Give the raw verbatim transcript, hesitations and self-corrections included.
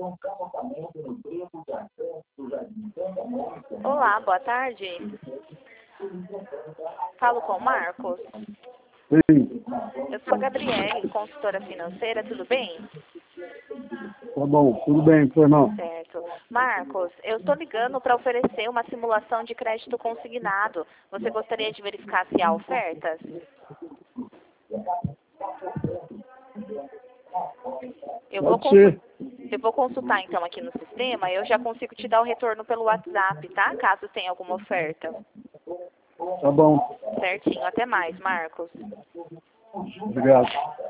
Olá, boa tarde. Falo com o Marcos. Sim, Eu sou a Gabriele, consultora financeira, tudo bem? tá bom, tudo bem, seu irmão. Certo. Marcos, eu estou ligando para oferecer uma simulação de crédito consignado. Você gostaria de verificar se há ofertas? Eu vou, Pode ser. eu vou consultar então aqui no sistema e eu já consigo te dar o retorno pelo WhatsApp, tá? Caso tenha alguma oferta. Tá bom, Certinho. Até mais, Marcos. obrigado.